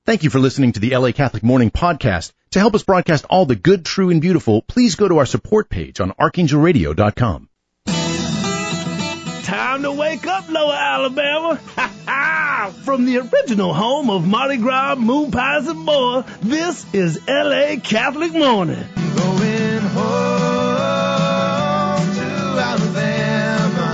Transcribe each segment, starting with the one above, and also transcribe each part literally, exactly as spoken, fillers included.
Thank you for listening to the L A Catholic Morning Podcast. To help us broadcast all the good, true, and beautiful, please go to our support page on archangel radio dot com. Time to wake up, Lower Alabama. Ha ha! From the original home of Mardi Gras, moon pies, and more, this is L A Catholic Morning. Going home to Alabama,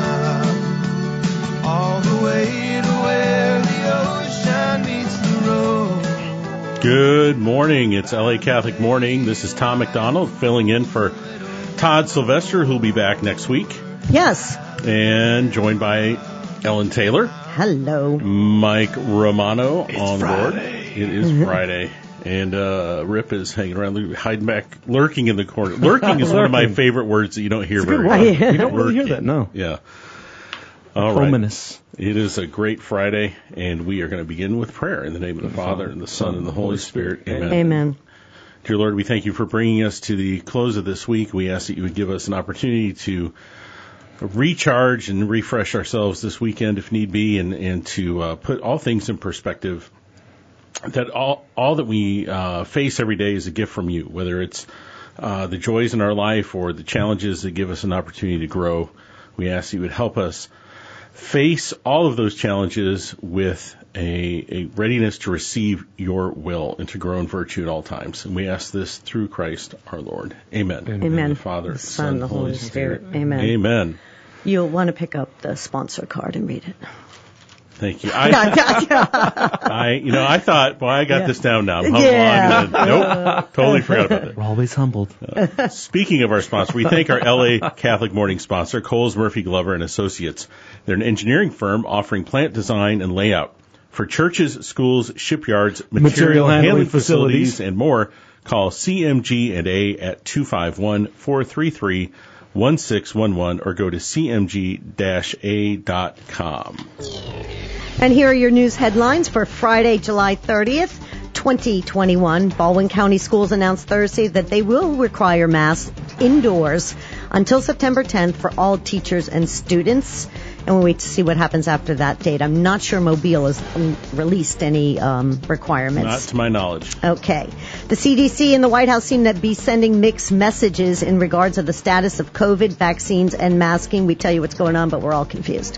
all the way to where the ocean meets the road. Good morning. It's L A Catholic Morning. This is Tom McDonald filling in for Todd Sylvester, who'll be back next week. Yes. And joined by Ellen Taylor. Hello. Mike Romano It's on Friday. board. It is mm-hmm. Friday. And uh, Rip is hanging around, hiding back, lurking in the corner. Lurking is one of my favorite words that you don't hear it's very often. often. You don't really hear that, no. Yeah. All Ominous. right. It is a great Friday, and we are going to begin with prayer in the name of the Father, and the Son, and the Holy Spirit. Amen. Amen. Dear Lord, we thank you for bringing us to the close of this week. We ask that you would give us an opportunity to recharge and refresh ourselves this weekend if need be, and, and to uh, put all things in perspective, that all, all that we uh, face every day is a gift from you, whether it's uh, the joys in our life or the challenges that give us an opportunity to grow. We ask that you would help us face all of those challenges with a, a readiness to receive your will and to grow in virtue at all times. And we ask this through Christ our Lord. Amen. Amen. The Father, the Son, the Holy Spirit. Spirit. Amen. Amen. You'll want to pick up the sponsor card and read it. Thank you. I, I, you know, I thought, boy, I got yeah. this down now. I'm humble. Yeah. I'm gonna, nope, totally forgot about that. We're always humbled. Uh, speaking of our sponsor, we thank our L A Catholic Morning sponsor, Coles Murphy Glover and Associates. They're an engineering firm offering plant design and layout for churches, schools, shipyards, material, material handling, handling facilities. facilities, and more. Call C M G and A at two five one, four three three, one six one one or go to c m g dash a dot com. And here are your news headlines for Friday, July thirtieth, twenty twenty-one. Baldwin County Schools announced Thursday that they will require masks indoors until September tenth for all teachers and students. And we'll wait to see what happens after that date. I'm not sure Mobile has released any um, requirements. Not to my knowledge. Okay. The C D C and the White House seem to be sending mixed messages in regards to the status of COVID, vaccines, and masking. We tell you what's going on, but we're all confused.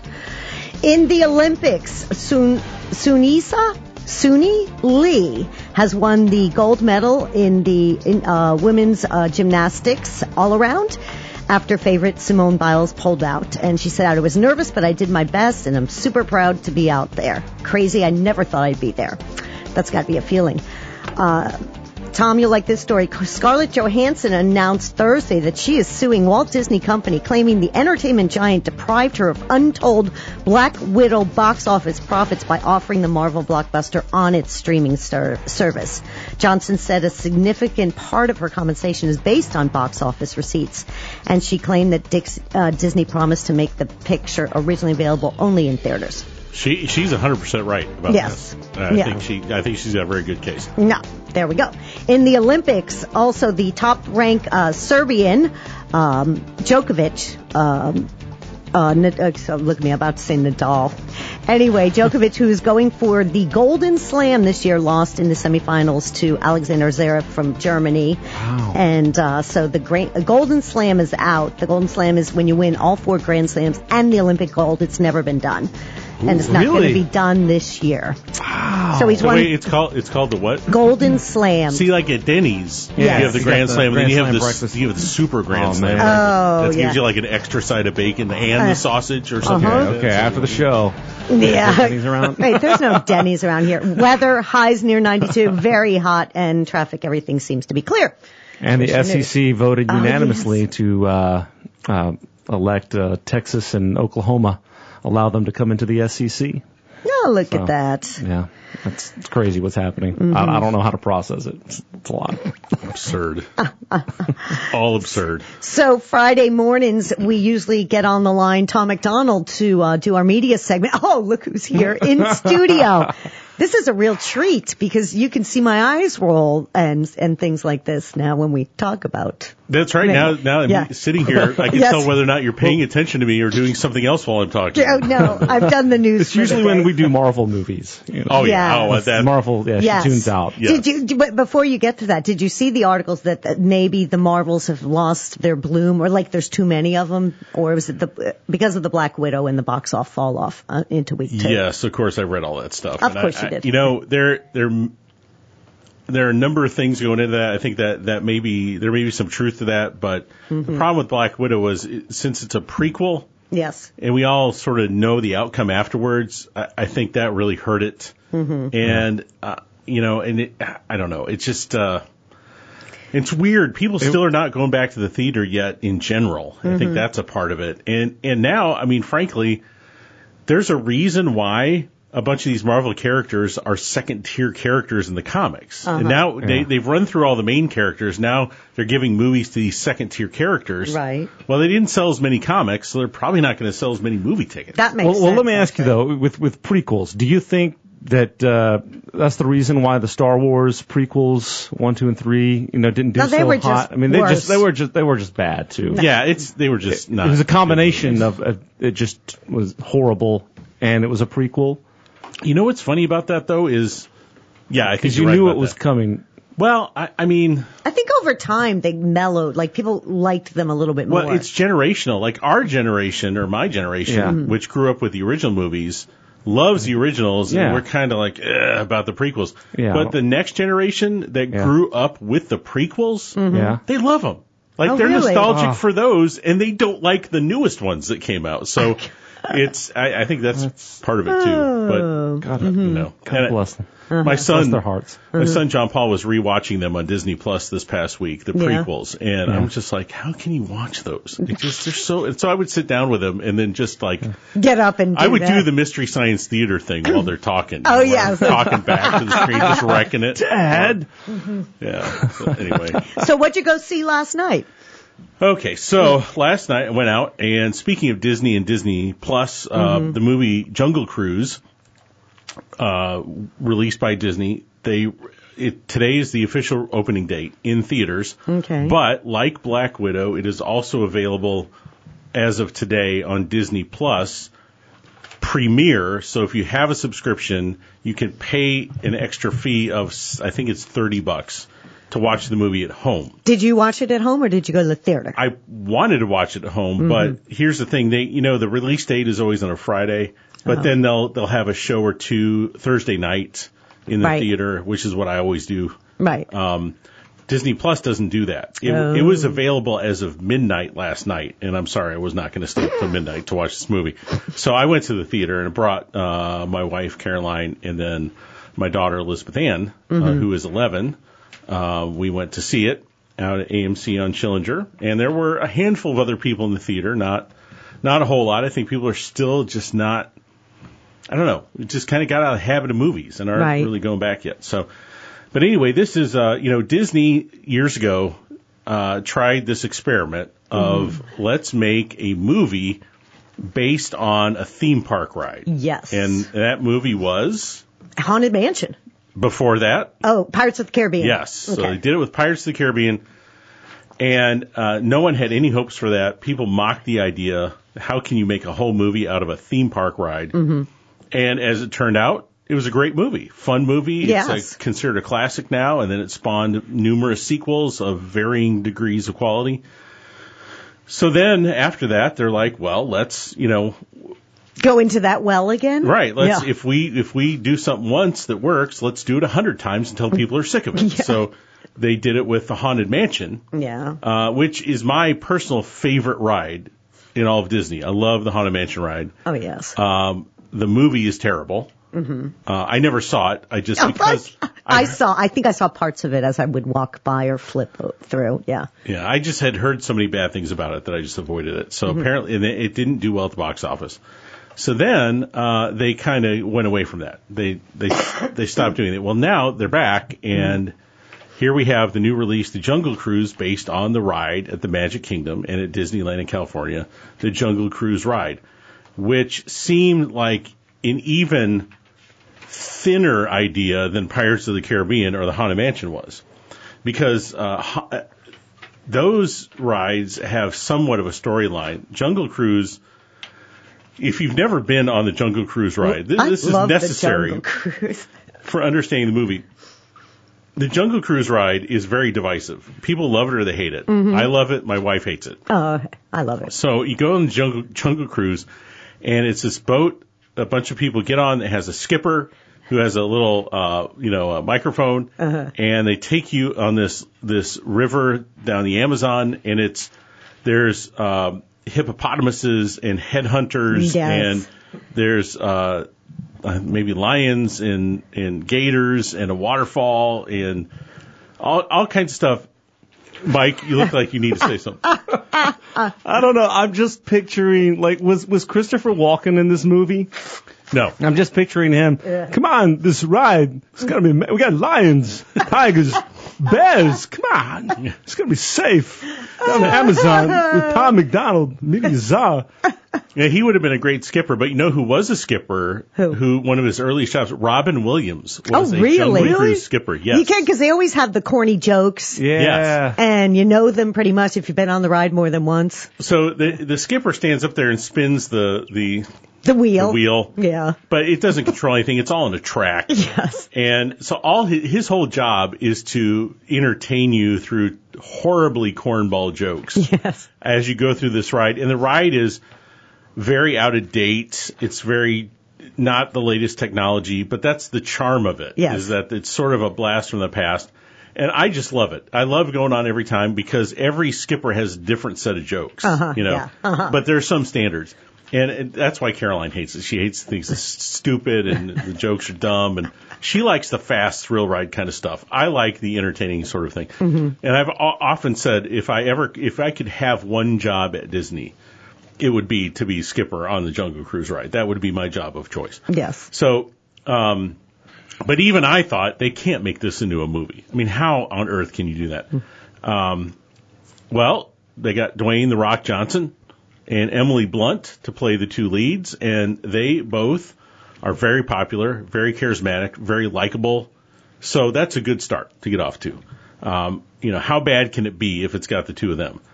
In the Olympics, Sun, Sunisa Suni Lee has won the gold medal in the in, uh, women's uh, gymnastics all around after favorite Simone Biles pulled out. And she said, I was nervous, but I did my best, and I'm super proud to be out there. Crazy. I never thought I'd be there. That's got to be a feeling. Uh, Tom, you'll like this story. Scarlett Johansson announced Thursday that she is suing Walt Disney Company, claiming the entertainment giant deprived her of untold Black Widow box office profits by offering the Marvel blockbuster on its streaming ser- service. Johnson said a significant part of her compensation is based on box office receipts, and she claimed that Dix, uh, Disney promised to make the picture originally available only in theaters. She she's one hundred percent right about yes. this. I yeah. think she I think she's got a very good case. No, there we go. In the Olympics, also the top-ranked uh, Serbian um, Djokovic. Um, uh, Nad- so look at me, I'm about to say Nadal. Anyway, Djokovic, who is going for the Golden Slam this year, lost in the semifinals to Alexander Zverev from Germany. Wow. And uh, so the great, Golden Slam is out. The Golden Slam is when you win all four Grand Slams and the Olympic gold. It's never been done. And it's not really? going to be done this year. Wow. So he's So won wait, it's called it's called the what? Golden Slam. See, like at Denny's, Yes. you have the You Grand got the Slam, and then Grand you have Slam the breakfast. you have the Super Grand Oh, Slam. man. Oh, that yeah. gives you like an extra side of bacon and Uh, the sausage or something. uh-huh. like that. Okay, after the show. Yeah. Denny's around? Wait, there's no Denny's around here. Weather, highs near ninety-two, very hot, and traffic, everything seems to be clear. And the S E C voted Oh, unanimously yes. to uh, uh, elect uh, Texas and Oklahoma, allow them to come into the S E C. Oh, look So, at that. Yeah, that's it's crazy what's happening. Mm-hmm. I, I don't know how to process it. It's a lot. Absurd. All absurd. So Friday mornings, we usually get on the line Tom McDonald to uh, do our media segment. Oh, look who's here in studio. This is a real treat because you can see my eyes roll and and things like this now when we talk about. That's right. Now, now I'm Yeah. sitting here, I can Yes. tell whether or not you're paying attention to me or doing something else while I'm talking. Oh no, I've done the news. It's usually when we do Marvel movies. You know. Oh yeah. Yes. Oh, that. Marvel, yeah, Yes. she tunes out. Yeah. Did you? But before you get to that, did you see the articles that, that maybe the Marvels have lost their bloom, or like there's too many of them, or was it the because of the Black Widow and the box off fall off uh, into week two? Yes, of course I read all that stuff. Of And course I, you did. I, you know, there there there are a number of things going into that. I think that that maybe there may be some truth to that, but Mm-hmm. the problem with Black Widow was it, since it's a prequel Yes. and we all sort of know the outcome afterwards, I, I think that really hurt it. Mm-hmm. And uh, you know, and it, I don't know, it's just. Uh, It's weird. People still are not going back to the theater yet in general. I think that's a part of it. And and now, I mean, frankly, there's a reason why a bunch of these Marvel characters are second tier characters in the comics. And now they, they've run through all the main characters. Now they're giving movies to these second tier characters. Right. Well, they didn't sell as many comics, so they're probably not going to sell as many movie tickets. That makes Well, sense. well, let me ask you though, with with prequels, do you think that uh, that's the reason why the Star Wars prequels one, two, and three, you know, didn't do No, they so were hot? just I mean, they worse. just they were just they were just bad too. Yeah, it's they were just not. It was a combination good of, of it just was horrible, and it was a prequel movies. You know what's funny about that though is, yeah, I think because you're you right knew about it was that. coming. Well, I, I mean. I think over time they mellowed. Like people liked them a little bit more. Well, it's generational. Like our generation or my generation, Yeah. Mm-hmm. which grew up with the original movies, loves the originals, Yeah. and we're kind of like eh, about the prequels. Yeah. But the next generation that Yeah. grew up with the prequels, Yeah. they love them. Like Oh, they're really? nostalgic Oh. for those, and they don't like the newest ones that came out. So it's I, I think that's part of it too. Oh. But you know, God and bless them. my Bless son, their hearts. my son John Paul was rewatching them on Disney Plus this past week, the Yeah. prequels, and I'm just like, how can you watch those? It just they're so. And so I would sit down with him and then just like Get up and do I would that. do the Mystery Science Theater thing while they're talking. Oh, Where yes. I'm talking back to the screen, just wrecking it. Dad. Yeah. So anyway, So what'd you go see last night? okay. So last night I went out, and speaking of Disney and Disney Plus, uh, Mm-hmm. the movie Jungle Cruise, uh, released by Disney, they it, today is the official opening date in theaters. Okay. But like Black Widow, it is also available as of today on Disney Plus Premiere. So if you have a subscription, you can pay an extra fee of I think it's thirty bucks to watch the movie at home. Did you watch it at home or did you go to the theater? I wanted to watch it at home, but here's the thing: they, you know, the release date is always on a Friday, but then they'll they'll have a show or two Thursday night in the Right. theater, which is what I always do. Right. Um, Disney Plus doesn't do that. It, Oh. it was available as of midnight last night, and I'm sorry, I was not going to stay up till midnight to watch this movie. So I went to the theater and brought uh, my wife Caroline and then my daughter Elizabeth Ann, uh, who is eleven. Uh, we went to see it out at A M C on Schillinger, and there were a handful of other people in the theater, not not a whole lot. I think people are still just not, I don't know, we just kind of got out of the habit of movies and aren't Right. really going back yet. So, but anyway, this is, uh, you know, Disney years ago uh, tried this experiment of let's make a movie based on a theme park ride. Yes. And that movie was, Haunted Mansion. before that, Oh, Pirates of the Caribbean. yes. So Okay. they did it with Pirates of the Caribbean, and uh, no one had any hopes for that. People mocked the idea. How can you make a whole movie out of a theme park ride? Mm-hmm. And as it turned out, it was a great movie, fun movie. Yes. It's a, considered a classic now, and then it spawned numerous sequels of varying degrees of quality. So then after that, they're like, well, let's, you know, Go into that well again? right. Let's Yeah. if we if we do something once that works, let's do it a hundred times until people are sick of it. Yeah. So they did it with the Haunted Mansion, Yeah. uh, which is my personal favorite ride in all of Disney. I love the Haunted Mansion ride. Oh, yes. Um, the movie is terrible. Mm-hmm. Uh, I never saw it. I just Oh, because I saw, I think I saw parts of it as I would walk by or flip o- through. Yeah. yeah, I just had heard so many bad things about it that I just avoided it. So apparently, and it it didn't do well at the box office. So then uh, they kind of went away from that. They they they stopped doing it. Well, now they're back, and here we have the new release, The Jungle Cruise, based on the ride at the Magic Kingdom and at Disneyland in California, the Jungle Cruise ride, which seemed like an even thinner idea than Pirates of the Caribbean or the Haunted Mansion was. Because uh, those rides have somewhat of a storyline. Jungle Cruise, if you've never been on the Jungle Cruise ride, this, I this is love necessary the Jungle Cruise. for understanding the movie. The Jungle Cruise ride is very divisive. People love it or they hate it. Mm-hmm. I love it. My wife hates it. Oh, I love it. So you go on the Jungle, Jungle Cruise, and it's this boat a bunch of people get on. It has a skipper who has a little, uh, you know, a microphone, uh-huh. and they take you on this this river down the Amazon, and it's there's uh, hippopotamuses and headhunters, Yes. and there's uh, uh, maybe lions and and gators and a waterfall and all all kinds of stuff. Mike, you look like you need to say something. I don't know. I'm just picturing, like, was was Christopher Walken in this movie? No. I'm just picturing him. Yeah. Come on, this ride. It's gonna be. We got lions, tigers, bears. Come on, it's gonna be safe. Down the Amazon with Tom McDonald, maybe Zah. Yeah, he would have been a great skipper, but you know who was a skipper? Who? one of his early stops, Robin Williams, was Oh, a really? Jungle Really? Cruise skipper. Yes. You can, because they always have the corny jokes. Yeah. Yes. And you know them pretty much if you've been on the ride more than once. So the the skipper stands up there and spins the the, The wheel. the wheel, Yeah. but it doesn't control anything. It's all on a track. Yes. And so all his, his whole job is to entertain you through horribly cornball jokes Yes. as you go through this ride. And the ride is very out of date. It's very not the latest technology, but that's the charm of it. Yes. Is that it's sort of a blast from the past. And I just love it. I love going on every time because every skipper has a different set of jokes. Uh-huh, you know, yeah, uh-huh. but there are some standards. And it, that's why Caroline hates it. She hates things that's stupid and the jokes are dumb. And she likes the fast thrill ride kind of stuff. I like the entertaining sort of thing. Mm-hmm. And I've o- often said if I ever, if I could have one job at Disney, it would be to be skipper on the Jungle Cruise ride. That would be my job of choice. Yes. So, um, but even I thought they can't make this into a movie. I mean, how on earth can you do that? Um, well, they got Dwayne "The Rock" Johnson and Emily Blunt to play the two leads, and they both are very popular, very charismatic, very likable. So that's a good start to get off to. Um, you know, how bad can it be if it's got the two of them?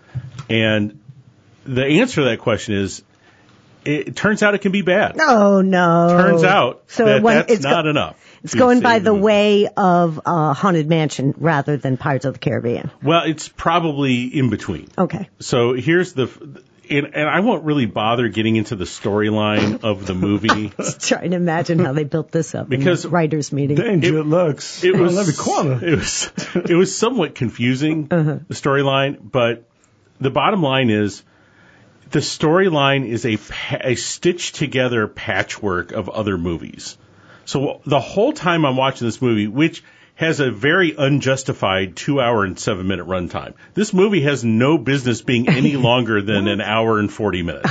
And the answer to that question is, it, it turns out it can be bad. Oh, no. Turns out So that when that's it's not go- enough. It's to going by save the movie. way of uh, Haunted Mansion rather than Pirates of the Caribbean. Well, it's probably in between. Okay. So here's the, and, and I won't really bother getting into the storyline of the movie. Just trying to imagine how they built this up Because in the writers' meeting. Danger lurks It was on every corner. It was it was somewhat confusing, the storyline, but the bottom line is the storyline is a, pa- a stitched together patchwork of other movies. So the whole time I'm watching this movie, which has a very unjustified two hour and seven minute runtime, this movie has no business being any longer than an hour and forty minutes.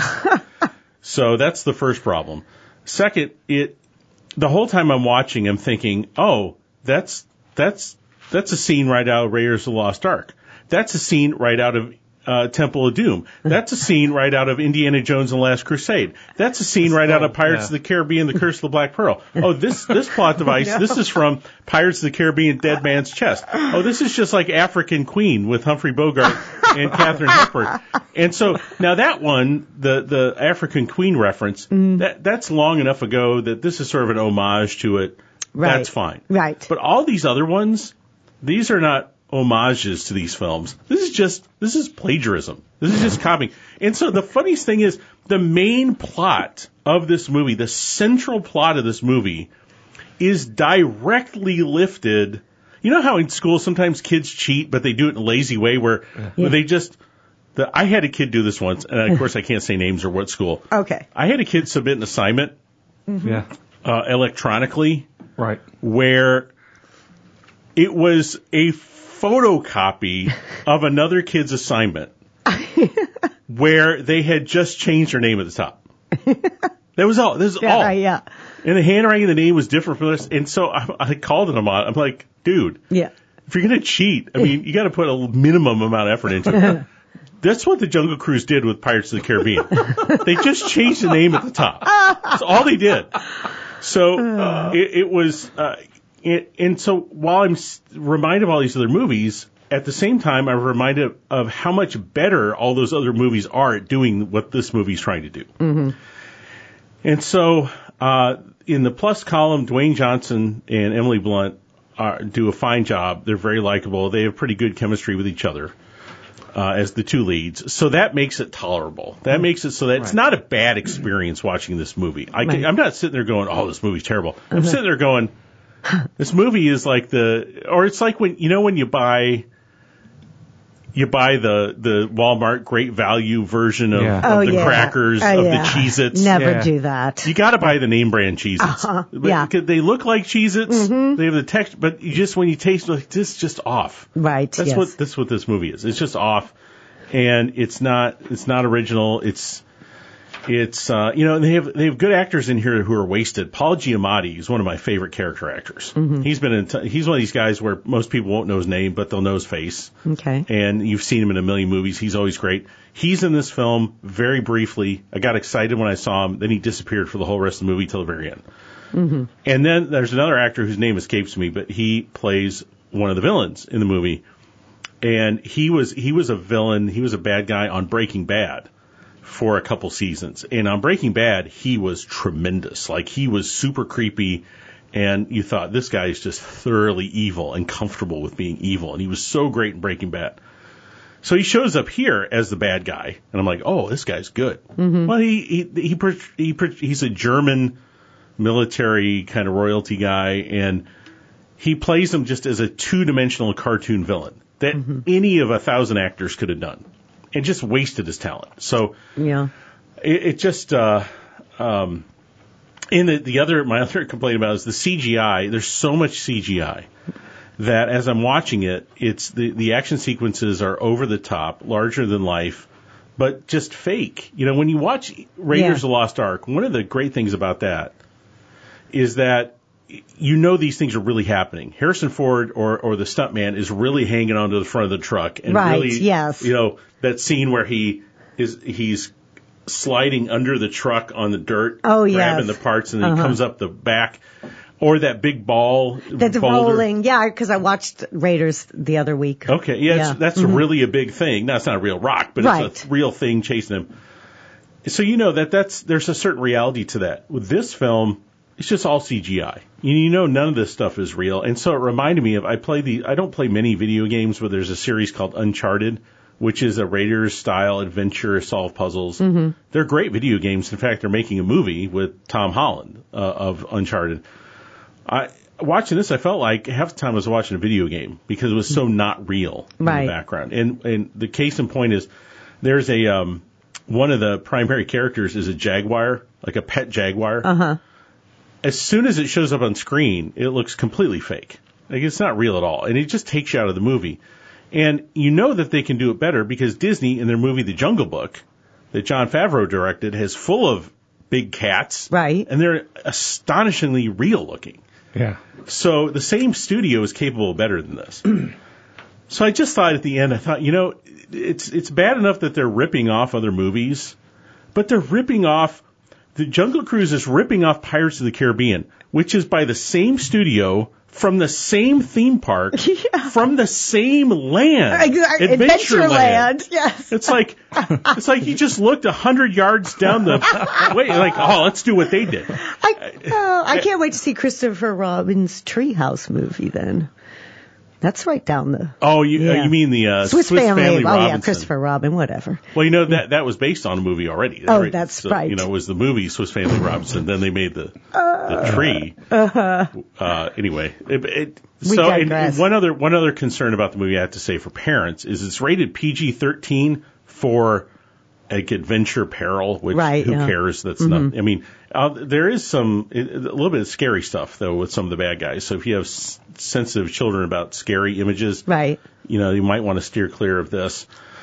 So that's the first problem. Second, it the whole time I'm watching, I'm thinking, oh, that's that's that's a scene right out of Raiders of the Lost Ark. That's a scene right out of uh, Temple of Doom. That's a scene right out of Indiana Jones and the Last Crusade. That's a scene right out of Pirates yeah. of the Caribbean, The Curse of the Black Pearl. Oh, this this plot device, this is from Pirates of the Caribbean, Dead Man's Chest. Oh, this is just like African Queen with Humphrey Bogart and Katharine Hepburn. And so now that one, the the African Queen reference, that that's long enough ago that this is sort of an homage to it. Right. That's fine. Right. But all these other ones, these are not homages to these films. This is just, this is plagiarism. This is just copying. And so the funniest thing is the main plot of this movie, the central plot of this movie is directly lifted. You know how in school sometimes kids cheat, but they do it in a lazy way where, where they just, the, I had a kid do this once, and of course I can't say names or what school. Okay. I had a kid submit an assignment Yeah. uh, electronically Right. where it was a photocopy of another kid's assignment where they had just changed their name at the top. That was all. This is Yeah, all. right, yeah. And the handwriting of the name was different from this. And so I, I called him on. I'm like, dude, Yeah. if you're going to cheat, I mean, you got to put a minimum amount of effort into it. That's what the Jungle Cruise did with Pirates of the Caribbean. They just changed the name at the top. That's all they did. So uh, it, it was, uh, it, and so while I'm reminded of all these other movies, at the same time, I'm reminded of how much better all those other movies are at doing what this movie's trying to do. Mm-hmm. And so uh, in the plus column, Dwayne Johnson and Emily Blunt are, do a fine job. They're very likable. They have pretty good chemistry with each other. Uh, as the two leads. So that makes it tolerable. That makes it so that it's Right. not a bad experience watching this movie. I can, Right. I'm not sitting there going, oh, this movie's terrible. I'm Uh-huh. sitting there going, this movie is like the, or it's like when, you know, when you buy, you buy the, the Walmart Great Value version of, Yeah. of Oh, the yeah. crackers, Oh, of yeah. the Cheez-Its. Never Yeah. do that. You got to buy the name brand Cheez-Its. Uh-huh. But- Yeah. because they look like Cheez-Its. Mhm. They have the texture, but you just, when you taste it, like, this is just off. Right. That's yes. what that's what this movie is. It's just off, and it's not it's not original. It's it's uh, you know and they have they have good actors in here who are wasted. Paul Giamatti is one of my favorite character actors. Mm-hmm. He's been in t- he's one of these guys where most people won't know his name, but they'll know his face. Okay. And you've seen him in a million movies. He's always great. He's in this film very briefly. I got excited when I saw him. Then he disappeared for the whole rest of the movie till the very end. Mm-hmm. And then there's another actor whose name escapes me, but he plays one of the villains in the movie. And he was he was a villain. He was a bad guy on Breaking Bad for a couple seasons. And on Breaking Bad, he was tremendous. Like, he was super creepy. And you thought, this guy is just thoroughly evil and comfortable with being evil. And he was so great in Breaking Bad. So he shows up here as the bad guy. And I'm like, oh, this guy's good. Mm-hmm. Well, he, he, he, he, he, he's a German military kind of royalty guy. And he plays him just as a two-dimensional cartoon villain that mm-hmm. any of a thousand actors could have done, and just wasted his talent. So Yeah. it, it just, uh, um, and the, the other, my other complaint about is the C G I. There's so much C G I that as I'm watching it, it's the, the action sequences are over the top, larger than life, but just fake. You know, when you watch Raiders Yeah. of the Lost Ark, one of the great things about that is that you know these things are really happening. Harrison Ford or, or the stuntman is really hanging onto the front of the truck. And Right, really, yes. you know, that scene where he is, he's sliding under the truck on the dirt, Oh, grabbing yes. the parts, and then Uh-huh. he comes up the back. Or that big ball. That's boulder. rolling. Yeah, because I watched Raiders the other week. Okay, yeah, Yeah. It's, that's Mhm. really a big thing. Now, it's not a real rock, but Right. it's a real thing chasing him. So you know that that's there's a certain reality to that. With this film, it's just all C G I. You, you know, none of this stuff is real. And so it reminded me of I play the I don't play many video games, but there's a series called Uncharted, which is a Raiders style adventure, solve puzzles. Mm-hmm. They're great video games. In fact, they're making a movie with Tom Holland uh, of Uncharted. I watching this, I felt like half the time I was watching a video game because it was so not real in Right. the background. And and the case in point is there's a um one of the primary characters is a jaguar, like a pet jaguar. Uh huh. As soon as it shows up on screen, it looks completely fake. Like, it's not real at all. And it just takes you out of the movie. And you know that they can do it better because Disney, in their movie The Jungle Book, that Jon Favreau directed, has full of big cats. Right. And they're astonishingly real looking. Yeah. So the same studio is capable of better than this. So I just thought at the end, I thought, you know, it's it's bad enough that they're ripping off other movies, but they're ripping off, the Jungle Cruise is ripping off Pirates of the Caribbean, which is by the same studio, from the same theme park, Yeah. from the same land, Exactly. Adventureland. Adventureland. Yes. It's like it's like you just looked a hundred yards down the way, like, oh, let's do what they did. I, oh, I can't wait to see Christopher Robin's Treehouse movie then. That's right down the Oh, you Yeah. uh, you mean the uh, Swiss, Family. Family oh Robinson? yeah, Christopher Robin, whatever. Well, you know that that was based on a movie already. Oh, that's So, right. You know, it was the movie Swiss Family Robinson. Then they made the Uh, the tree. Uh-huh. Uh, anyway, it, it, We so and, digress. and one other one other concern about the movie I have to say for parents is it's rated P G thirteen for like adventure peril, which Right, who yeah. cares? That's Mhm. not. I mean, uh, there is some it, a little bit of scary stuff though with some of the bad guys. So if you have s- sensitive children about scary images, Right. you know, you might want to steer clear of this.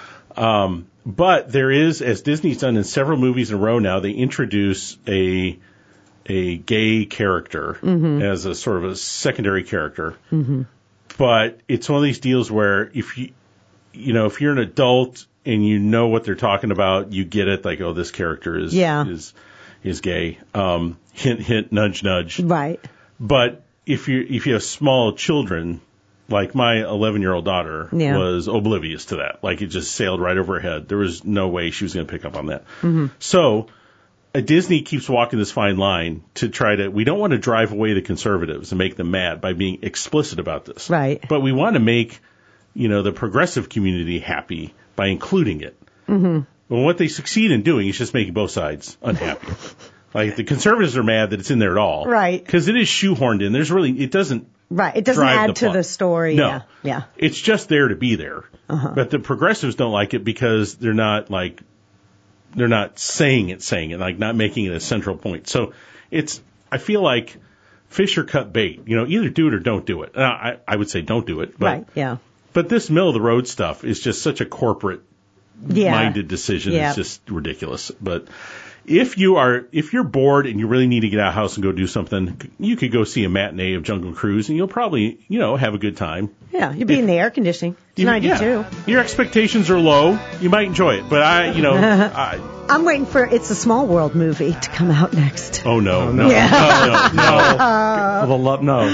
Um, but there is, as Disney's done in several movies in a row now, they introduce a a gay character Mm-hmm. as a sort of a secondary character. Mm-hmm. but it's one of these deals where if you, you know, if you're an adult and you know what they're talking about, you get it. Like, oh, this character is Yeah. is is gay. Um, hint, hint, nudge, nudge. Right. But if you if you have small children, like my eleven-year-old daughter Yeah. was oblivious to that. Like, it just sailed right over her head. There was no way she was going to pick up on that. Mm-hmm. So uh, Disney keeps walking this fine line to try to, we don't want to drive away the conservatives and make them mad by being explicit about this. Right. But we want to make, you know, the progressive community happy by including it. Mm-hmm. Well, what they succeed in doing is just making both sides unhappy. Like, the conservatives are mad that it's in there at all. Right. Because it is shoehorned in. There's really, it doesn't, Right. It doesn't drive add the to plot. the story. No. Yeah. Yeah. It's just there to be there. Uh-huh. But the progressives don't like it because they're not like, they're not saying it, saying it, like not making it a central point. So it's, I feel like fish or cut bait. You know, either do it or don't do it. Uh, I, I would say don't do it. But, Right. Yeah. But this middle of the road stuff is just such a corporate Yeah. minded decision. Yeah. It's just ridiculous. But if you are, if you're bored and you really need to get out of the house and go do something, you could go see a matinee of Jungle Cruise and you'll probably, you know, have a good time. Yeah. You'd be in the air conditioning. It's You- ninety-two. yeah. Your expectations are low. You might enjoy it. But I, you know, I, I'm waiting for It's a Small World movie to come out next. oh no, Oh, no, no. Yeah. no, no, no. For the love, no.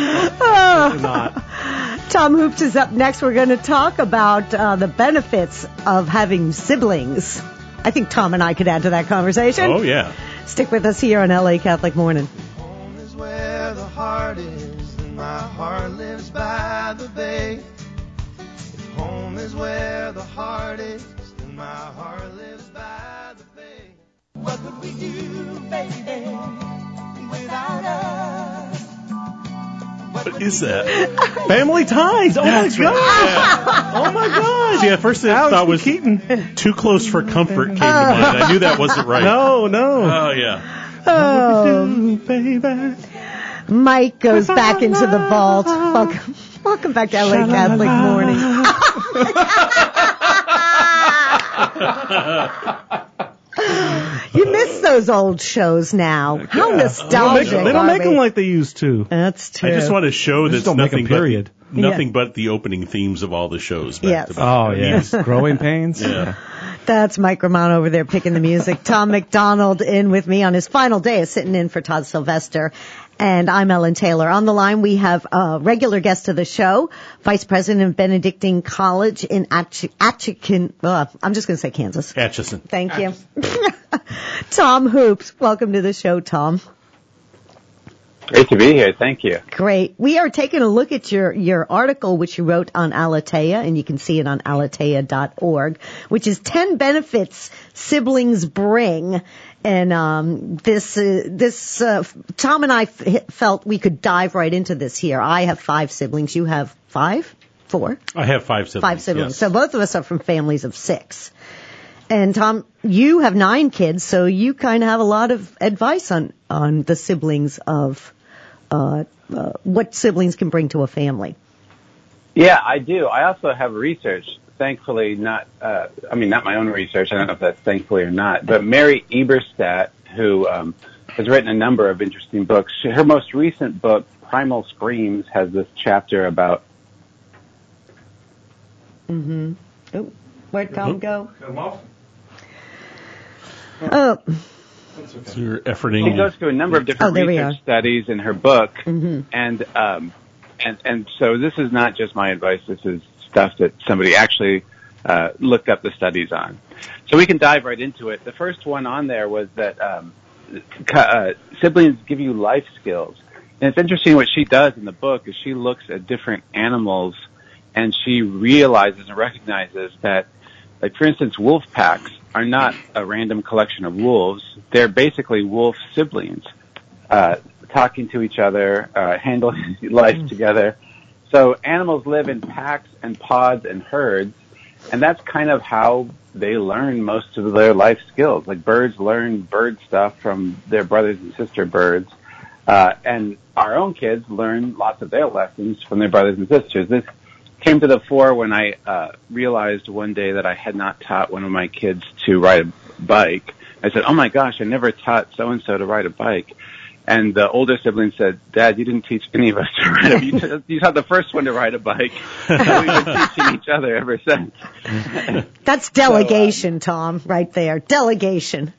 Not. Tom Hoops is up next. We're going to talk about uh, the benefits of having siblings. I think Tom and I could add to that conversation. Oh yeah. Stick with us here on L A Catholic Morning. Home is where the heart is, and my heart lives by the bay. If home is where the heart is, then my heart lives by the bay. What would we do, baby, without us? What is that? Family Ties. Oh, That's my right. God. Oh my God. See, at first I Alex thought was Keaton. Too Close for Comfort came to mind. I knew that wasn't right. No, no. Oh yeah. Oh, baby. Mike goes back into the vault. Welcome, welcome back to L A Catholic Morning. You miss those old shows now. How They don't, make, nostalgic. they don't are make them we? like they used to. That's true. I just want to show They that just don't make nothing them, period. but nothing Yeah. but the opening themes of all the shows. Back Yes. to back. Oh, yes. Growing Pains. Yeah. That's Mike Romano over there picking the music. Tom McDonald in with me on his final day of sitting in for Todd Sylvester. And I'm Ellen Taylor. On the line, we have a regular guest of the show, Vice President of Benedictine College in Atch- Atchison. Uh, I'm just going to say Kansas. Atchison. Thank you. Tom Hoops. Welcome to the show, Tom. Great to be here. Thank you. Great. We are taking a look at your, your article, which you wrote on Alatea, and you can see it on alatea dot org, which is ten benefits siblings bring. And um, this, uh, this, uh, Tom and I f- felt we could dive right into this here. I have five siblings. You have five? Four? I have five siblings. Five siblings. Yes. So both of us are from families of six. And Tom, you have nine kids, so you kind of have a lot of advice on, on the siblings of, uh, uh, what siblings can bring to a family. Yeah, I do. I also have research. Thankfully, not, uh, I mean, not my own research. I don't know if that's thankfully or not. But Mary Eberstadt, who um, has written a number of interesting books, she, her most recent book, Primal Screams, has this chapter about. Mm-hmm. Oh, where'd Tom go? Come off. Oh, So you're She efforting. goes through a number of Oh, different there we research are. studies in her book, Mhm. and um, and and so this is not just my advice. This is stuff that somebody actually uh, looked up the studies on. So we can dive right into it. The first one on there was that um, uh, siblings give you life skills, and it's interesting what she does in the book is she looks at different animals, and she realizes and recognizes that, like for instance, wolf packs are not a random collection of wolves. They're basically wolf siblings, uh, talking to each other, uh, handling life together. So animals live in packs and pods and herds, and that's kind of how they learn most of their life skills. Like birds learn bird stuff from their brothers and sister birds, uh, and our own kids learn lots of their lessons from their brothers and sisters. This came to the fore when I uh, realized one day that I had not taught one of my kids to ride a bike. I said, oh my gosh, I never taught so-and-so to ride a bike. And the older sibling said, Dad, you didn't teach any of us to ride a bike. You, t- you taught the first one to ride a bike. So we've been teaching each other ever since. That's delegation, so, uh, Tom, right there. Delegation.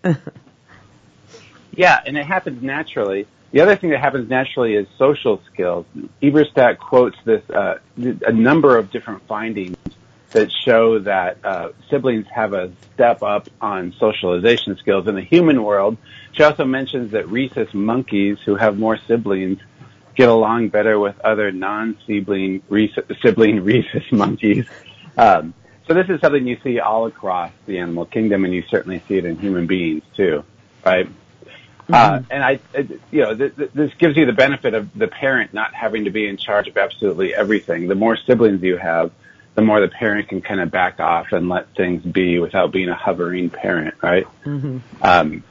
Yeah, and it happens naturally. The other thing that happens naturally is social skills. Eberstadt quotes this uh, a number of different findings that show that uh, siblings have a step up on socialization skills in the human world. She also mentions that rhesus monkeys, who have more siblings, get along better with other non-sibling rhesus, sibling rhesus monkeys. Um, so this is something you see all across the animal kingdom, and you certainly see it in human beings too, right? Mm-hmm. Uh, and I, you know, th- th- this gives you the benefit of the parent not having to be in charge of absolutely everything. The more siblings you have, the more the parent can kind of back off and let things be without being a hovering parent, right? Mm-hmm. Um,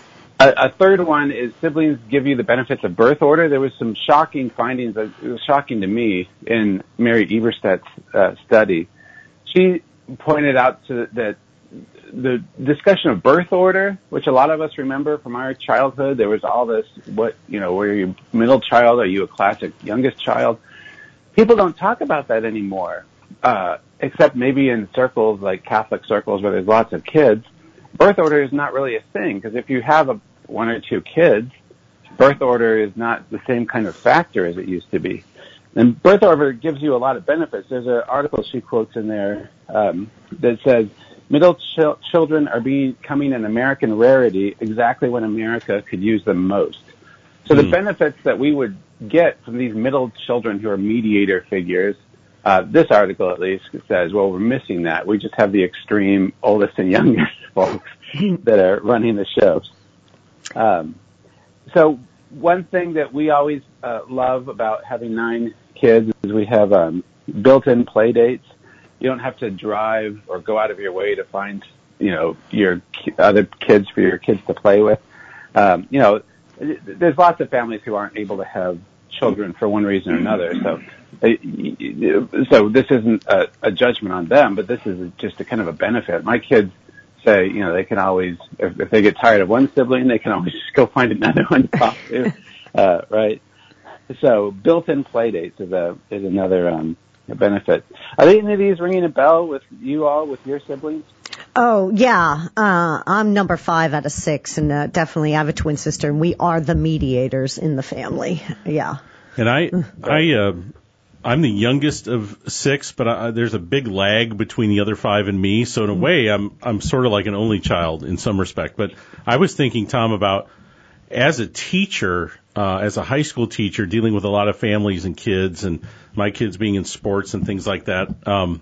a, a third one is siblings give you the benefits of birth order. There was some shocking findings. That, it was shocking to me in Mary Eberstadt's uh, study. She pointed out to, that the discussion of birth order, which a lot of us remember from our childhood, there was all this, what, you know, were you middle child? Are you a classic youngest child? People don't talk about that anymore. Uh, except maybe in circles like Catholic circles where there's lots of kids, birth order is not really a thing, because if you have a, one or two kids, birth order is not the same kind of factor as it used to be. And birth order gives you a lot of benefits. There's an article she quotes in there um, that says, middle ch- children are becoming an American rarity exactly when America could use them most. So mm. the benefits that we would get from these middle children who are mediator figures, Uh, this article, at least, says, well, we're missing that. We just have the extreme oldest and youngest folks that are running the shows. Um, so one thing that we always uh, love about having nine kids is we have um, built-in play dates. You don't have to drive or go out of your way to find, you know, your ki- other kids for your kids to play with. Um, you know, there's lots of families who aren't able to have children for one reason or another. So, so this isn't a, a judgment on them, but this is just a kind of a benefit. My kids say, you know, they can always, if, if they get tired of one sibling, they can always just go find another one to talk to, uh, right? So, built-in play dates is a is another um, benefit. Are there any of these ringing a bell with you all, with your siblings? Oh, yeah. Uh, I'm number five out of six, and uh, definitely I have a twin sister, and we are the mediators in the family. Yeah. And I, I, uh, I'm the youngest of six, but I, there's a big lag between the other five and me. So in a way, I'm, I'm sort of like an only child in some respect. But I was thinking, Tom, about as a teacher, uh, as a high school teacher, dealing with a lot of families and kids, and my kids being in sports and things like that. Um,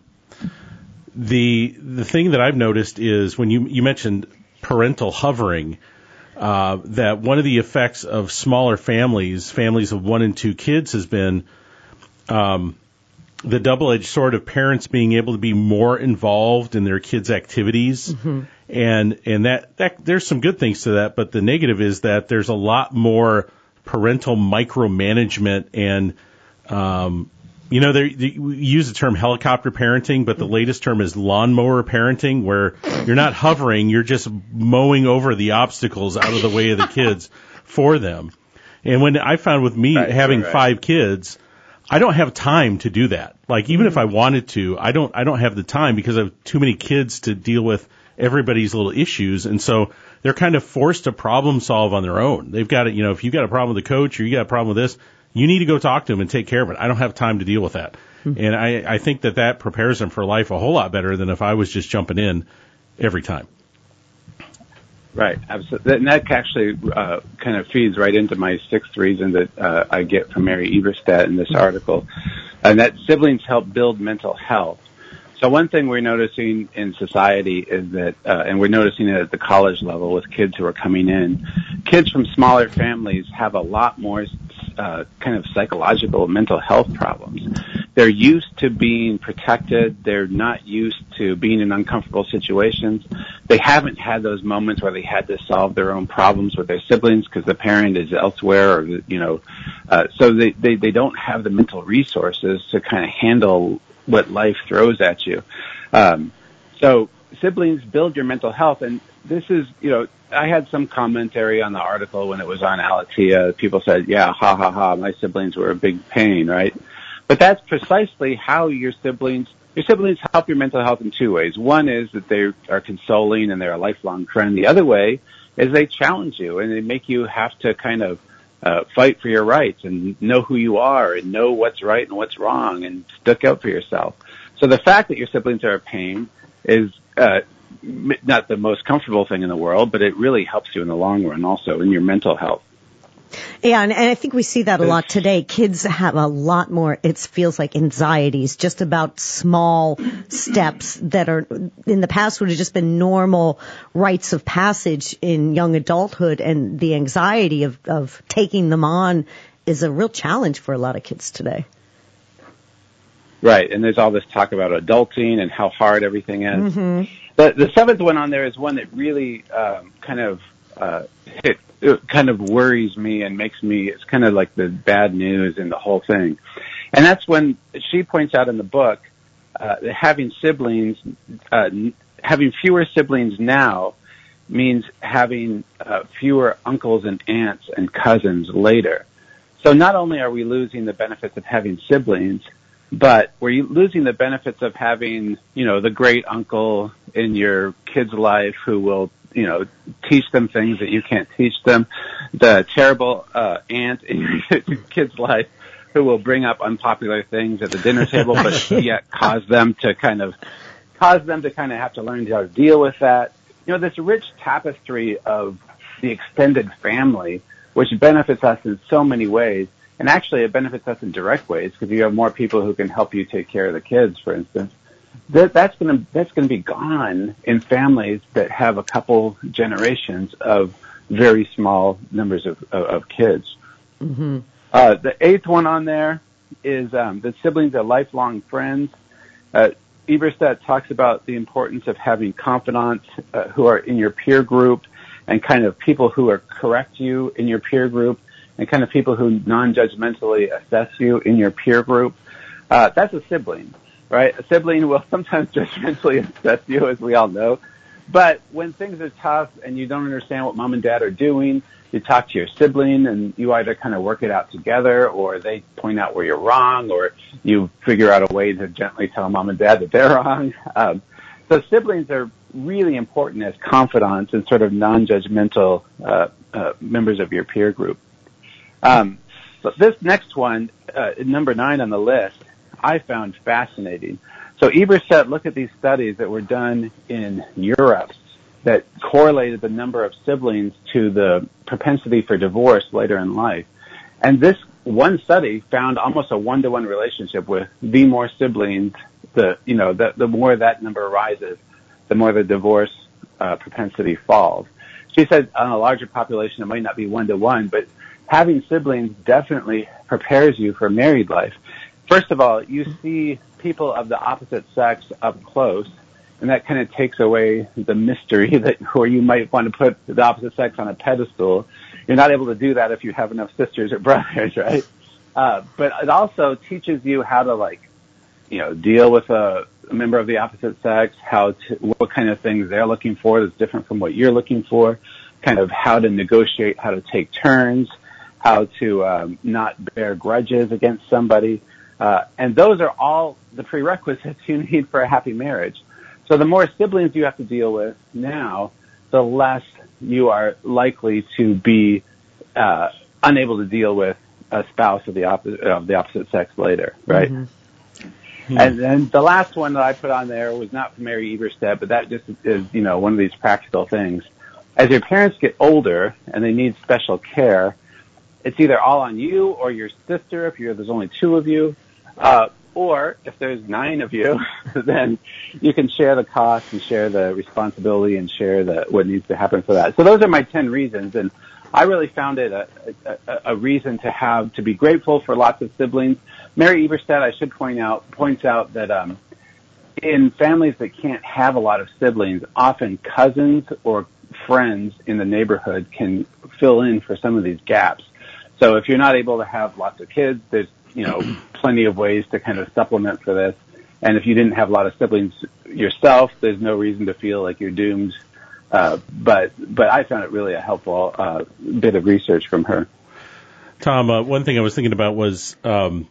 the the thing that I've noticed is when you you mentioned parental hovering. Uh, that one of the effects of smaller families, families of one and two kids, has been um, the double-edged sword of parents being able to be more involved in their kids' activities, mm-hmm. and and that, that there's some good things to that, but the negative is that there's a lot more parental micromanagement and um, you know, they, they use the term helicopter parenting, but the latest term is lawnmower parenting, where you're not hovering, you're just mowing over the obstacles out of the way of the kids for them. And when I found with me right, having right. five kids, I don't have time to do that. Like, even mm-hmm. if I wanted to, I don't, I don't have the time because I have too many kids to deal with everybody's little issues. And so they're kind of forced to problem solve on their own. They've got to, you know, if you've got a problem with the coach or you got a problem with this, you need to go talk to them and take care of it. I don't have time to deal with that. Mm-hmm. And I, I think that that prepares them for life a whole lot better than if I was just jumping in every time. Right, absolutely. And that actually uh, kind of feeds right into my sixth reason that uh, I get from Mary Eberstadt in this article, and that siblings help build mental health. So one thing we're noticing in society is that, uh, and we're noticing it at the college level with kids who are coming in, kids from smaller families have a lot more uh, kind of psychological mental health problems. They're used to being protected. They're not used to being in uncomfortable situations. They haven't had those moments where they had to solve their own problems with their siblings because the parent is elsewhere, or, you know, uh, so they, they, they don't have the mental resources to kind of handle what life throws at you. Um, so siblings build your mental health. And this is, you know, I had some commentary on the article when it was on Alatea. People said, yeah, ha, ha, ha, my siblings were a big pain, right? But that's precisely how your siblings, your siblings help your mental health in two ways. One is that they are consoling and they're a lifelong friend. The other way is they challenge you and they make you have to kind of uh, fight for your rights and know who you are and know what's right and what's wrong and stick up for yourself. So the fact that your siblings are a pain is uh, not the most comfortable thing in the world, but it really helps you in the long run also in your mental health. Yeah, and, and I think we see that a lot today. Kids have a lot more, it feels like, anxieties just about small steps that are, in the past would have just been normal rites of passage in young adulthood, and the anxiety of, of taking them on is a real challenge for a lot of kids today. Right, and there's all this talk about adulting and how hard everything is. Mm-hmm. The, the seventh one on there is one that really um, kind of uh, hit, it kind of worries me and makes me, it's kind of like the bad news in the whole thing. And that's when she points out in the book uh, that having siblings, uh, having fewer siblings now means having uh, fewer uncles and aunts and cousins later. So not only are we losing the benefits of having siblings, but we're losing the benefits of having, you know, the great uncle in your kid's life who will, you know, teach them things that you can't teach them, the terrible uh, aunt in your kid's life who will bring up unpopular things at the dinner table, but yet cause them to kind of cause them to kind of have to learn how to deal with that. You know, this rich tapestry of the extended family, which benefits us in so many ways. And actually, it benefits us in direct ways because you have more people who can help you take care of the kids, for instance. That, that's going to that's going to be gone in families that have a couple generations of very small numbers of, of, of kids. Mm-hmm. Uh, the eighth one on there is um, that siblings are lifelong friends. Uh, Eberstadt talks about the importance of having confidants uh, who are in your peer group and kind of people who are correct you in your peer group, and kind of people who non-judgmentally assess you in your peer group. Uh, that's a sibling, right? A sibling will sometimes judgmentally assess you, as we all know. But when things are tough and you don't understand what mom and dad are doing, you talk to your sibling and you either kind of work it out together, or they point out where you're wrong, or you figure out a way to gently tell mom and dad that they're wrong. Um, so siblings are really important as confidants and sort of non-judgmental uh, uh, members of your peer group. Um, but this next one, uh, number nine on the list, I found fascinating. So Eberstadt looked at these studies that were done in Europe that correlated the number of siblings to the propensity for divorce later in life. And this one study found almost a one-to-one relationship with the more siblings, the, you know, the, the more that number rises, the more the divorce uh, propensity falls. She said on a larger population it might not be one-to-one, but having siblings definitely prepares you for married life. First of all, you see people of the opposite sex up close, and that kind of takes away the mystery that where you might want to put the opposite sex on a pedestal. You're not able to do that if you have enough sisters or brothers, right? Uh, but it also teaches you how to, like, you know, deal with a, a member of the opposite sex, how to, what kind of things they're looking for that's different from what you're looking for, kind of how to negotiate, how to take turns, how to um, not bear grudges against somebody. Uh, and those are all the prerequisites you need for a happy marriage. So the more siblings you have to deal with now, the less you are likely to be uh, unable to deal with a spouse of the opposite of the opposite sex later, right? Mm-hmm. Mm-hmm. And then the last one that I put on there was not from Mary Eberstadt, but that just is, you know, one of these practical things. As your parents get older and they need special care, it's either all on you or your sister if you're, there's only two of you, uh, or if there's nine of you, then you can share the cost and share the responsibility and share the what needs to happen for that. So those are my ten reasons, and I really found it a, a, a reason to have to be grateful for lots of siblings. Mary Eberstadt, I should point out, points out that um, in families that can't have a lot of siblings, often cousins or friends in the neighborhood can fill in for some of these gaps. So if you're not able to have lots of kids, there's, you know, plenty of ways to kind of supplement for this. And if you didn't have a lot of siblings yourself, there's no reason to feel like you're doomed. Uh, but but I found it really a helpful uh, bit of research from her. Tom, uh, one thing I was thinking about was um,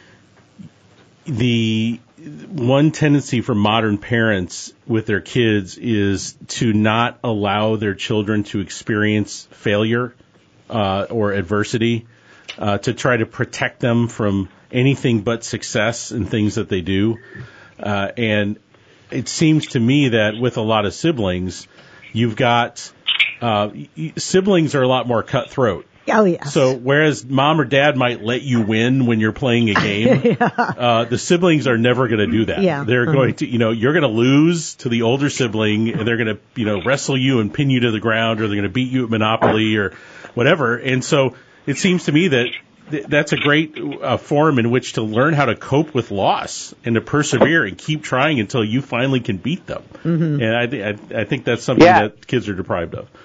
the one tendency for modern parents with their kids is to not allow their children to experience failure uh, or adversity, uh, to try to protect them from anything but success in things that they do. Uh, and it seems to me that with a lot of siblings, you've got uh, siblings are a lot more cutthroat. Oh, yeah. So whereas mom or dad might let you win when you're playing a game, yeah. uh, the siblings are never going to do that. Yeah. They're uh-huh. going to, you know, you're going to lose to the older sibling, and they're going to, you know, wrestle you and pin you to the ground, or they're going to beat you at Monopoly or whatever. And so it seems to me that th- that's a great uh, form in which to learn how to cope with loss and to persevere and keep trying until you finally can beat them. Mm-hmm. And I, th- I, I think that's something yeah. that kids are deprived of.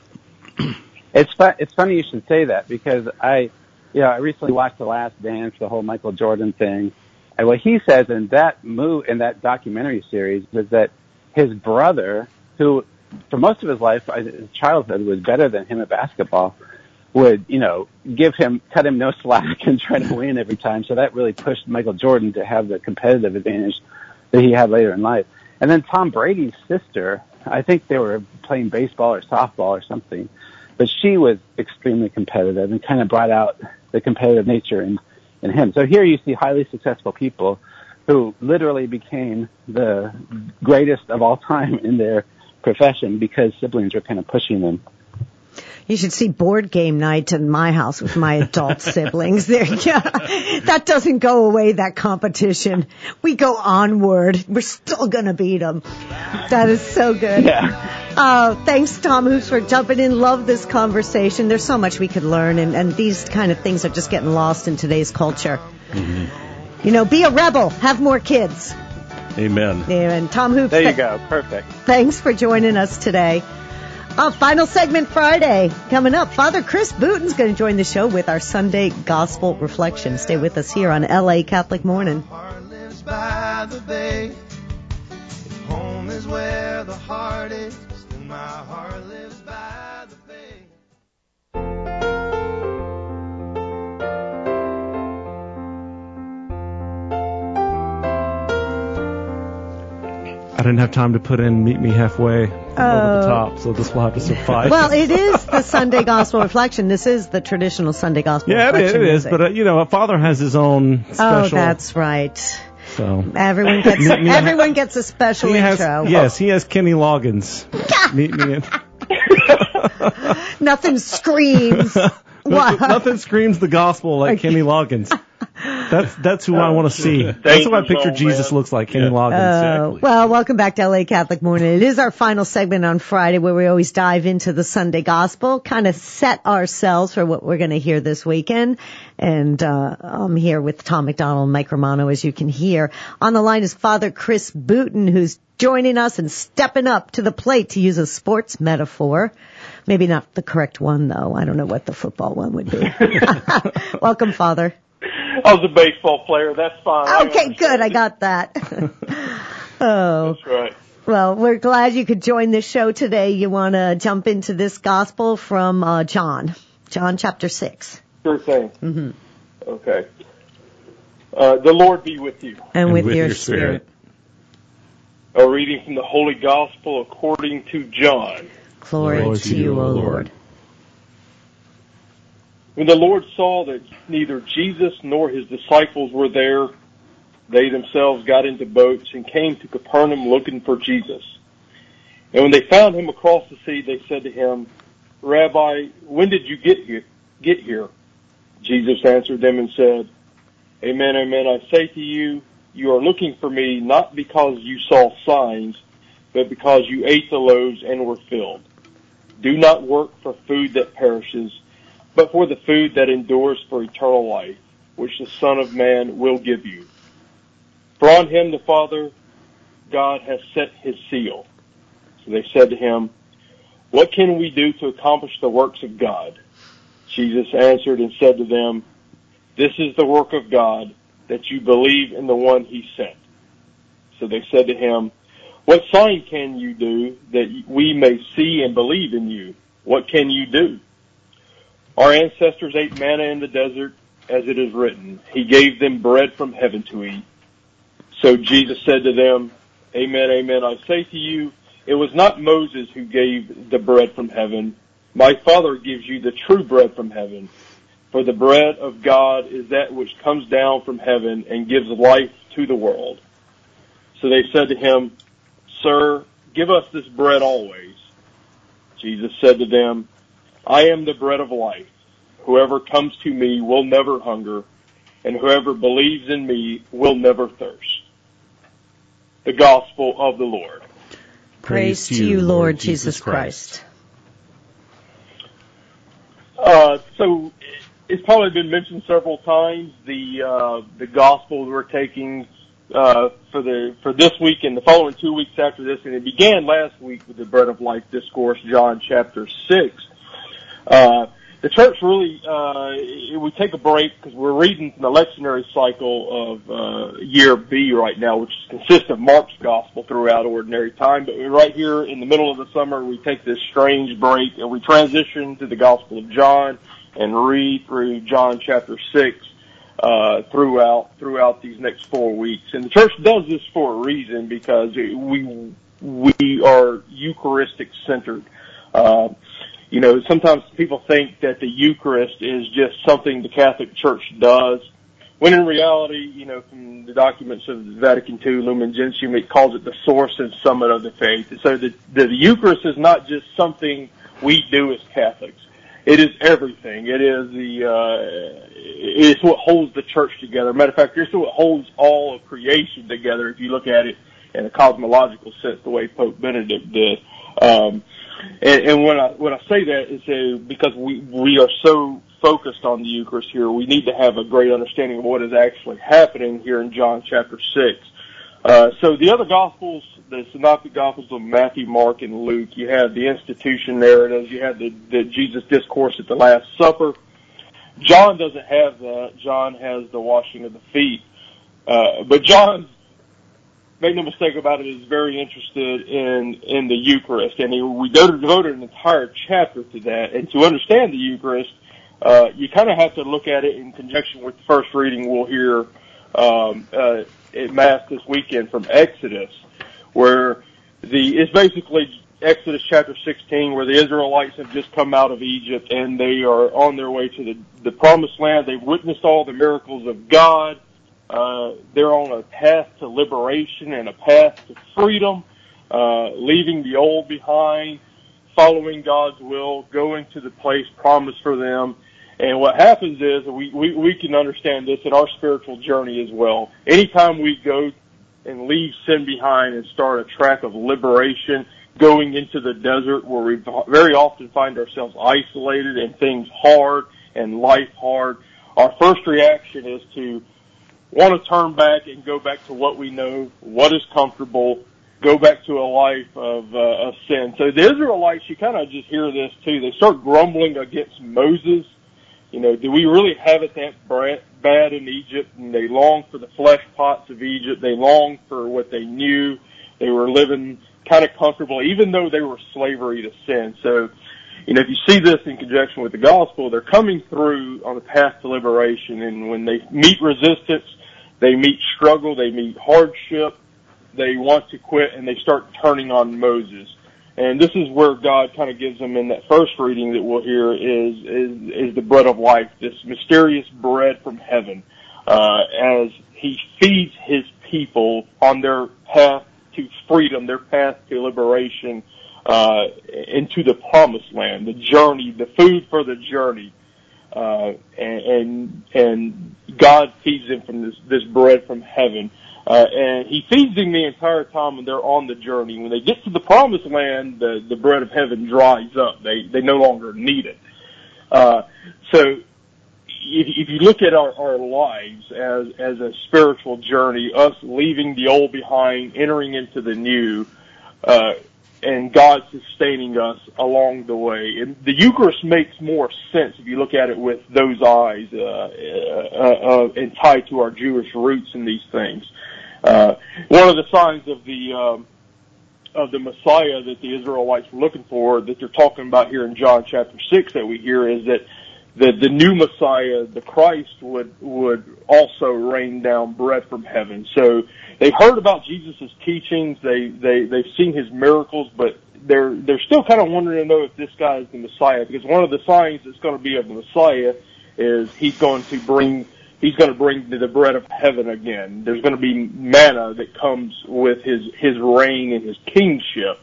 It's fu- it's funny you should say that, because I, you know, I recently watched The Last Dance, the whole Michael Jordan thing, and what he says in that move in that documentary series is that his brother, who for most of his life, his childhood, was better than him at basketball, would, you know, give him, cut him no slack and try to win every time. So that really pushed Michael Jordan to have the competitive advantage that he had later in life. And then Tom Brady's sister, I think they were playing baseball or softball or something, but she was extremely competitive and kind of brought out the competitive nature in, in him. So here you see highly successful people who literally became the greatest of all time in their profession because siblings were kind of pushing them. You should see board game night in my house with my adult siblings. There, yeah, that doesn't go away, that competition. We go onward. We're still going to beat them. That is so good. Yeah. Uh, thanks, Tom Hoops, for jumping in. Love this conversation. There's so much we could learn, and, and these kind of things are just getting lost in today's culture. Mm-hmm. You know, be a rebel. Have more kids. Amen. Yeah, and Tom Hoops. There you go. Perfect. Thanks for joining us today. Uh, final segment Friday coming up. Father Chris Booten's going to join the show with our Sunday Gospel Reflection. Stay with us here on L A Catholic Morning. Heart lives by the bay. Home is where the heart is, and my heart lives by the bay. I didn't have time to put in Meet Me Halfway over the top, so this will have to suffice. Well, it is the Sunday Gospel Reflection. This is the traditional Sunday Gospel yeah, Reflection. Yeah, it is, music. but, uh, you know, a father has his own special... Oh, that's right. So Everyone gets a, everyone gets a special he has, intro. Yes, he has Kenny Loggins. Meet me in... Nothing screams. What? Nothing screams the gospel like okay. Kenny Loggins. That's that's who I want to see. That's what I picture Jesus looks like, Kenny yeah. Loggins. Uh, exactly. Well, welcome back to L A Catholic Morning. It is our final segment on Friday where we always dive into the Sunday Gospel, kind of set ourselves for what we're going to hear this weekend. And uh I'm here with Tom McDonald and Mike Romano, as you can hear. On the line is Father Chris Booten, who's joining us and stepping up to the plate, to use a sports metaphor. Maybe not the correct one, though. I don't know what the football one would be. Welcome, Father. I was a baseball player. That's fine. Okay, good. I got that. Oh. That's right. Well, we're glad you could join this show today. You want to jump into this gospel from uh, John, John chapter six. Sure thing. Mm-hmm. Okay. Uh, the Lord be with you. And, and with, with your, your spirit. spirit. A reading from the Holy Gospel according to John. Glory, Glory to you, O Lord. When the Lord saw that neither Jesus nor his disciples were there, they themselves got into boats and came to Capernaum looking for Jesus. And when they found him across the sea, they said to him, Rabbi, when did you get here? Get here? Jesus answered them and said, Amen, amen, I say to you, you are looking for me not because you saw signs, but because you ate the loaves and were filled. Do not work for food that perishes, but for the food that endures for eternal life, which the Son of Man will give you. For on him the Father God has set his seal. So they said to him, What can we do to accomplish the works of God? Jesus answered and said to them, This is the work of God, that you believe in the one he sent. So they said to him, "What sign can you do that we may see and believe in you? What can you do?" "Our ancestors ate manna in the desert, as it is written, He gave them bread from heaven to eat." So Jesus said to them, "Amen, amen, I say to you, it was not Moses who gave the bread from heaven. My Father gives you the true bread from heaven. For the bread of God is that which comes down from heaven and gives life to the world." So they said to him, "Sir, give us this bread always." Jesus said to them, "I am the bread of life. Whoever comes to me will never hunger, and whoever believes in me will never thirst." The Gospel of the Lord. Praise to you, Lord Jesus Christ. Uh, so it's probably been mentioned several times, the uh, the Gospel we're taking uh, for the for this week and the following two weeks after this, and it began last week with the Bread of Life discourse, John chapter six. Uh, the church really, uh, we take a break because we're reading the lectionary cycle of uh, year B right now, which consists of Mark's Gospel throughout ordinary time. But right here in the middle of the summer, we take this strange break and we transition to the Gospel of John and read through John chapter six uh, throughout throughout these next four weeks. And the church does this for a reason, because we we are Eucharistic centered. Uh, You know, sometimes people think that the Eucharist is just something the Catholic Church does, when in reality, you know, from the documents of Vatican two, Lumen Gentium, it calls it the source and summit of the faith. And so the, the, the Eucharist is not just something we do as Catholics. It is everything. It is the, uh, it's what holds the church together. Matter of fact, it's what holds all of creation together, if you look at it in a cosmological sense, the way Pope Benedict did. Um, And, and when I when I say that, it's a, because we we are so focused on the Eucharist here, we need to have a great understanding of what is actually happening here in John chapter six. Uh, so the other Gospels, the Synoptic Gospels of Matthew, Mark, and Luke, you have the institution narratives, you have the, the Jesus discourse at the Last Supper. John doesn't have that. John has the washing of the feet. Uh, but John's, make no mistake about it, is very interested in in the Eucharist, and he, we devoted an entire chapter to that. And to understand the Eucharist, uh, you kind of have to look at it in conjunction with the first reading we'll hear um, uh, at Mass this weekend from Exodus, where the it's basically Exodus chapter sixteen, where the Israelites have just come out of Egypt and they are on their way to the, the Promised Land. They've witnessed all the miracles of God. Uh, they're on a path to liberation and a path to freedom, uh, leaving the old behind, following God's will, going to the place promised for them. And what happens is, we, we, we can understand this in our spiritual journey as well. Anytime we go and leave sin behind and start a track of liberation, going into the desert where we very often find ourselves isolated and things hard and life hard, our first reaction is to want to turn back and go back to what we know, what is comfortable, go back to a life of, uh, of sin. So the Israelites, you kind of just hear this too. They start grumbling against Moses. You know, do we really have it that bad in Egypt? And they long for the flesh pots of Egypt. They long for what they knew. They were living kind of comfortable, even though they were slavery to sin. So, you know, if you see this in conjunction with the gospel, they're coming through on the path to liberation. And when they meet resistance, they meet struggle, they meet hardship, they want to quit, and they start turning on Moses. And this is where God kind of gives them, in that first reading that we'll hear, is is, is the bread of life, this mysterious bread from heaven, uh, as he feeds his people on their path to freedom, their path to liberation, uh, into the Promised Land, the journey, the food for the journey. Uh, and, and, and God feeds them from this, this bread from heaven. Uh, and he feeds them the entire time when they're on the journey. When they get to the Promised Land, the, the bread of heaven dries up. They, they no longer need it. Uh, so if, if you look at our, our lives as, as a spiritual journey, us leaving the old behind, entering into the new, uh, and God sustaining us along the way. And the Eucharist makes more sense if you look at it with those eyes, uh, uh, uh, and tied to our Jewish roots in these things. Uh, one of the signs of the um, of the Messiah that the Israelites were looking for, that they're talking about here in John chapter six, that we hear, is that the the new Messiah, the Christ, would would also rain down bread from heaven. So they've heard about Jesus' teachings, they they they've seen his miracles, but they're they're still kind of wondering to know if this guy is the Messiah, because one of the signs that's going to be of the Messiah is he's going to bring he's going to bring the bread of heaven again. There's going to be manna that comes with his his reign and his kingship.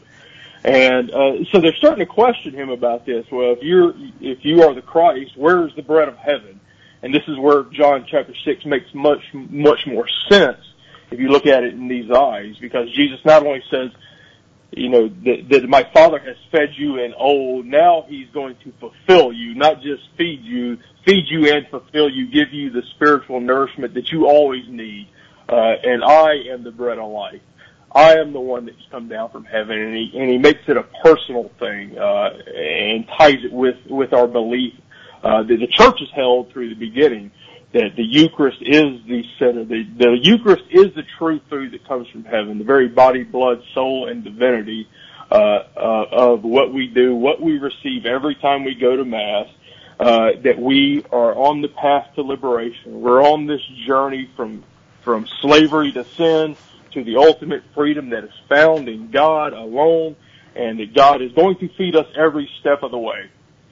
And uh, so they're starting to question him about this. Well, if you're if you are the Christ, where is the bread of heaven? And this is where John chapter six makes much much more sense if you look at it in these eyes, because Jesus not only says, you know, that, that my Father has fed you and oh, now he's going to fulfill you, not just feed you, feed you and fulfill you, give you the spiritual nourishment that you always need. Uh, and I am the bread of life. I am the one that's come down from heaven, and he, and he makes it a personal thing, uh, and ties it with, with our belief, uh, that the church has held through the beginning, that the Eucharist is the center. The, the Eucharist is the true food that comes from heaven, the very body, blood, soul, and divinity, uh, uh, of what we do, what we receive every time we go to Mass, uh, that we are on the path to liberation. We're on this journey from, from slavery to sin, to the ultimate freedom that is found in God alone, and that God is going to feed us every step of the way.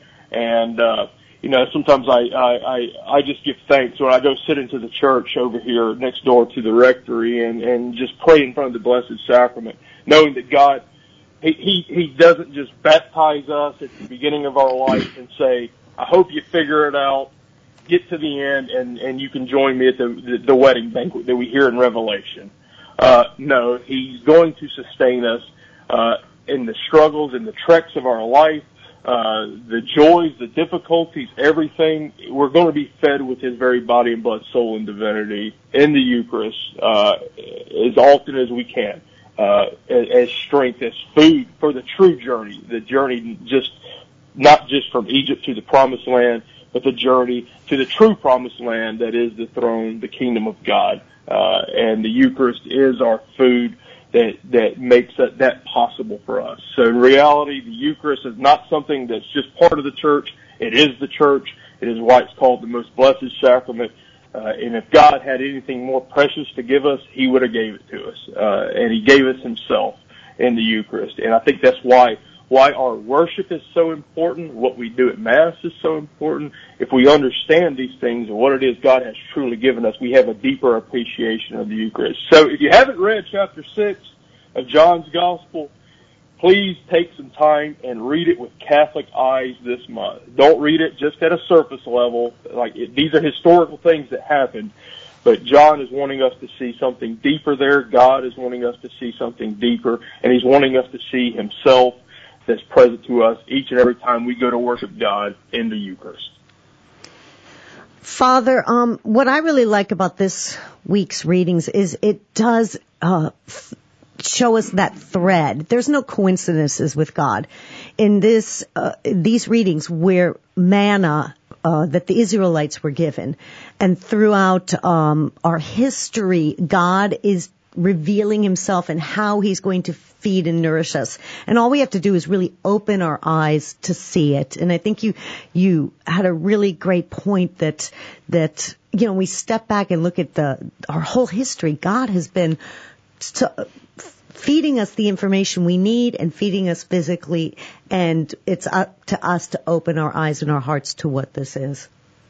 And, uh, you know, sometimes I, I, I, I just give thanks when I go sit into the church over here next door to the rectory and, and just pray in front of the Blessed Sacrament, knowing that God, he, he, he doesn't just baptize us at the beginning of our life and say, I hope you figure it out, get to the end, and, and you can join me at the, the, the wedding banquet that we hear in Revelation. Uh, no, he's going to sustain us, uh, in the struggles and the treks of our life, uh, the joys, the difficulties, everything. We're going to be fed with his very body and blood, soul, and divinity in the Eucharist, uh, as often as we can, uh, as, as strength, as food for the true journey, the journey just, not just from Egypt to the Promised Land, but the journey to the true Promised Land that is the throne, the kingdom of God. Uh, and the Eucharist is our food that, that makes that, that possible for us. So in reality, the Eucharist is not something that's just part of the church. It is the church. It is why it's called the most blessed sacrament. Uh, and if God had anything more precious to give us, he would have gave it to us. Uh, and he gave us himself in the Eucharist. And I think that's why why our worship is so important, what we do at Mass is so important. If we understand these things and what it is God has truly given us, we have a deeper appreciation of the Eucharist. So if you haven't read chapter six of John's Gospel, please take some time and read it with Catholic eyes this month. Don't read it just at a surface level. Like it, these are historical things that happened, but John is wanting us to see something deeper there. God is wanting us to see something deeper, and he's wanting us to see himself that's present to us each and every time we go to worship God in the Eucharist. Father, um, what I really like about this week's readings is it does uh, f- show us that thread. There's no coincidences with God. In this, uh, these readings where manna uh, that the Israelites were given, and throughout um, our history, God is revealing himself and how he's going to feed and nourish us. And all we have to do is really open our eyes to see it. And I think you, you had a really great point that, that, you know, we step back and look at the, our whole history. God has been to, feeding us the information we need and feeding us physically. And it's up to us to open our eyes and our hearts to what this is.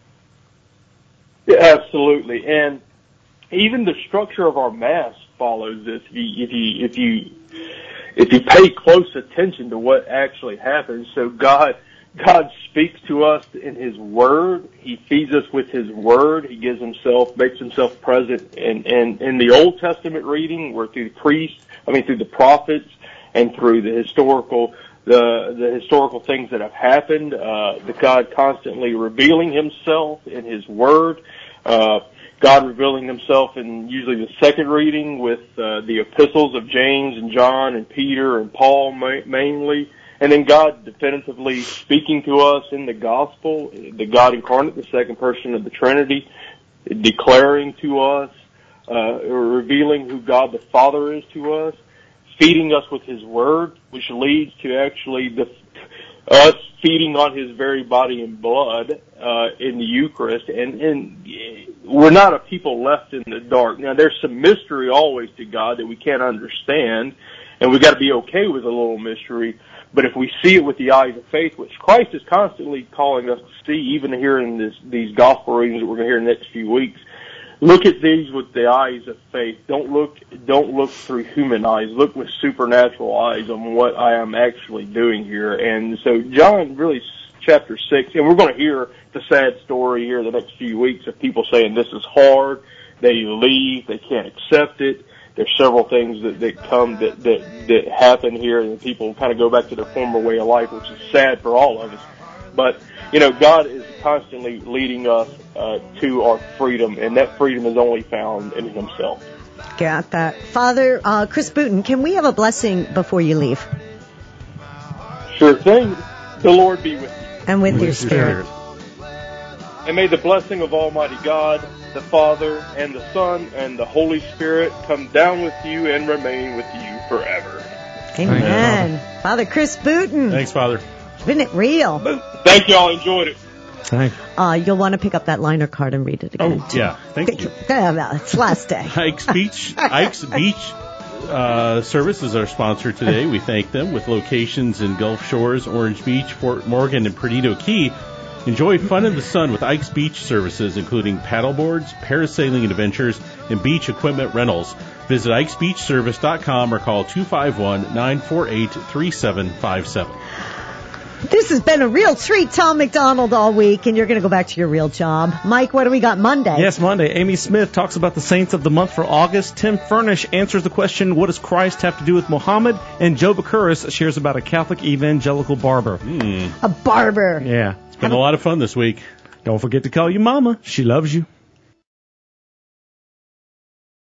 Yeah, absolutely. And even the structure of our Mass follows this. If you, if you, if you, if you pay close attention to what actually happens, so God, God speaks to us in His Word. He feeds us with His Word. He gives Himself, makes Himself present. And, and in the Old Testament reading, where through the priests, I mean through the prophets, and through the historical, the the historical things that have happened, uh, the God constantly revealing Himself in His Word. Uh, God revealing himself in usually the second reading with uh, the epistles of James and John and Peter and Paul ma- mainly. And then God definitively speaking to us in the gospel, the God incarnate, the second person of the Trinity, declaring to us uh, revealing who God the Father is to us, feeding us with His Word, which leads to actually the us feeding on His very body and blood uh, in the Eucharist, and, and we're not a people left in the dark. Now, there's some mystery always to God that we can't understand, and we've got to be okay with a little mystery. But if we see it with the eyes of faith, which Christ is constantly calling us to see, even here in this, these gospel readings that we're going to hear in the next few weeks, look at these with the eyes of faith. Don't look, don't look through human eyes. Look with supernatural eyes on what I am actually doing here. And so John really, chapter six, and we're going to hear the sad story here the next few weeks of people saying this is hard. They leave. They can't accept it. There's several things that, that come that, that, that happen here, and people kind of go back to their former way of life, which is sad for all of us. But, you know, God is constantly leading us uh, to our freedom, and that freedom is only found in Himself. Got that. Father uh, Chris Booten, can we have a blessing before you leave? Sure thing. The Lord be with you. And with, with your spirit. spirit. And may the blessing of Almighty God, the Father, and the Son, and the Holy Spirit come down with you and remain with you forever. Amen. Father Chris Booten. Thanks, Father. Isn't it real? Thank you all. Enjoyed it. Thanks. Uh, you'll want to pick up that liner card and read it again. Oh, yeah. Thank you. It's last day. Ike's Beach, Ike's Beach uh, Service is our sponsor today. We thank them with locations in Gulf Shores, Orange Beach, Fort Morgan, and Perdido Key. Enjoy fun in the sun with Ike's Beach Services, including paddleboards, parasailing adventures, and beach equipment rentals. Visit ikes beach service dot com or call two five one, nine four eight, three seven five seven. This has been a real treat, Tom McDonald, all week, and you're going to go back to your real job. Mike, what do we got Monday? Yes, Monday. Amy Smith talks about the saints of the month for August. Tim Furnish answers the question, what does Christ have to do with Muhammad? And Joe Bakuris shares about a Catholic evangelical barber. Mm. A barber. Yeah. It's been a lot of fun this week. Don't forget to call your mama. She loves you.